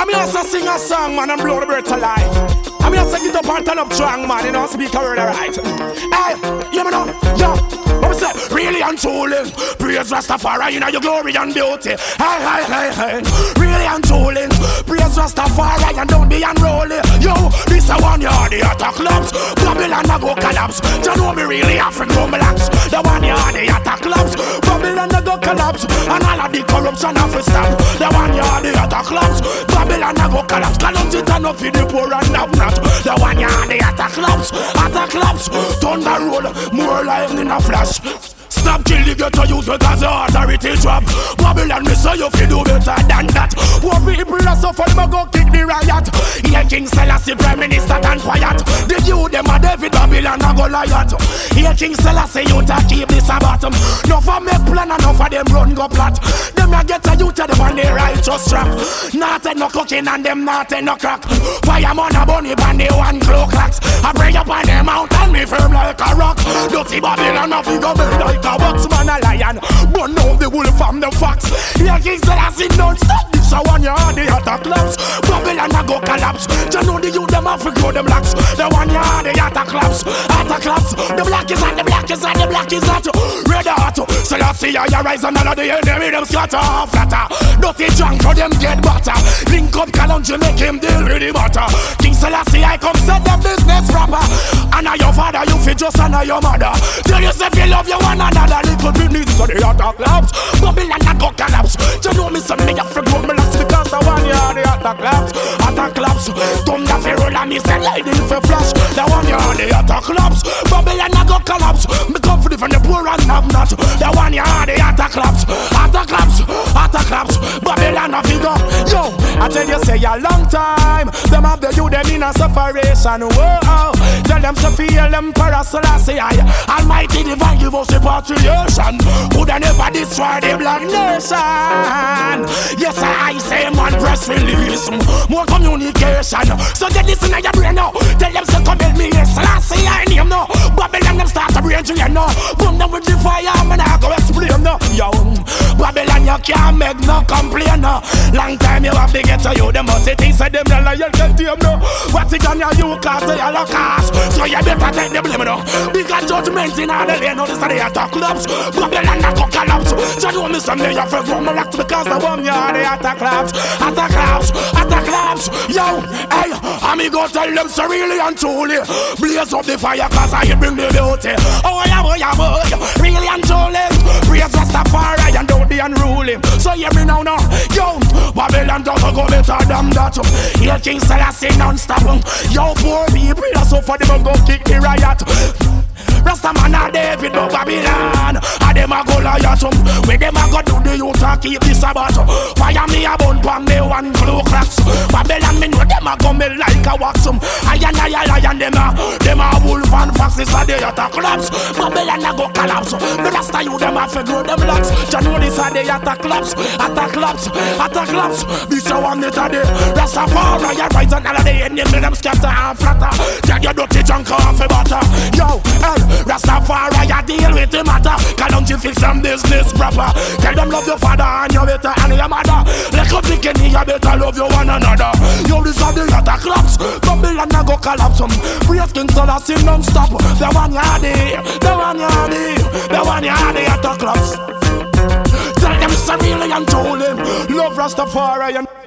I'm here to sing a song, man, and blow the birds alive. I'm here to get up and turn up strong, man, you know, speak a word right. Hey, you know, yo, what we say? Really and truly, praise Rastafari, you know, your glory and beauty. Hey, really and truly, praise Rastafari, and don't be unruly. Yo, this a one yard, the attack clubs, Babylon a go collapse. You know me really African relax. The one yard, the attack clubs, Babylon a go collapse, and all of the corruption have to stop. The one yard, the attack clubs, Babylon a go collapse. Cannot sit and up for the poor and have not. The one yard, the attack clubs, thunder roll, more lightning in a flash. Stop kill the ghetto youth because the authority drop. Babylon me say you fi do better than that. Poor people are suffering but go kick the riot. Here King Selassie Prime Minister and quiet. The youth them a David Babylon a go riot. Here King Selassie youth a keep this a bottom. No for make plan and no for them run go plot. Them a get a youth a them on the righteous track. Not take no cooking and them not take no crack. Fireman a bunny band the one cloak clocks. I bring up on them mountain me firm like a rock. Dirty Babylon a fi go build like a boxman a lion, but now the wolf from the fox. Here King Selassie don't stop this a one yard the attack clubs. Babylon a go collapse. You know the youth them have to grow them locks. The one yard the attack clubs. The black is hot, the black is hot, the black is hot. Red hot. Selassie I rise and all of the enemy them scatter flatter. Dirty drunk for them get butter. Link up Kalonji make him deal with the matter. King Selassie I come set the business proper. And now your father you fit just and your mother. Tell yourself you love your one another. Little business so the attack clubs. Babylon a go collapse. You know me some me have to grow me locks because the one yard the attack clubs. Thunder fi roll and me say lightning fi flash. The one yard the attack clubs. Babylon a go collapse. Me come for the from the poor and have not. The one yard the attack clubs. Babylon a fi go. Yo, I tell you say a long time. Them have the youth them in a separation. Whoa, tell them to feel them Selassie I. Almighty divine give us repatriation. Coulda never destroy the black nation. Yes, I say man press release. More communication. So get this in your brain now. Tell them to come help me. Selassie I name now. Babylon them start to brain drain now. Boom them with the fire, man I go explain now. Yo, Babylon you can't make no complain now. Long time you have to get to you. Them must say things say them the lion can tame now. What's it on you cause they all a cause. So you better take the blame now. Because judgment in all the lane. Now this is the attack clubs. Babylon a go collapse. You know me someday you feel from my rocks because the one yard the attack clubs. Yo, hey, I'm go tell them so really and truly. Blaze up the fire cause I bring the beauty. Oh yeah, really and truly. Praise Rastafari and don't be unruly. So hear me now. Yo, Babylon doesn't go better than that. Here King Selassie non-stop. Yo, poor people are so for them go kick the riot. Rastaman and David but Babylon and them a go riot. Where them a go do the youth and keep the Sabbath. Fire me a bun pan me one cloak cracks. Babylon me know them a go me like a wax. I and them a wolf and fox. This a the attack clubs. Babylon a go collapse. The Rasta you them a fi grow them locks. You know this a the attack clubs. This a one that a the Rastafari a rise and all of the enemy them scatter and flatter. Tell your dirty junk off a butter. Yo, hey. Rastafari a deal with the matter. Kalonji fix some business proper. Tell them love your father and your better and your mother. Like a picking you better love you one another. Yo, this are the attack clubs. Babylon a go collapse. Praise King Selassie non-stop. The one yardy attack clubs. Tell them it's a really and truly. Love Rastafari and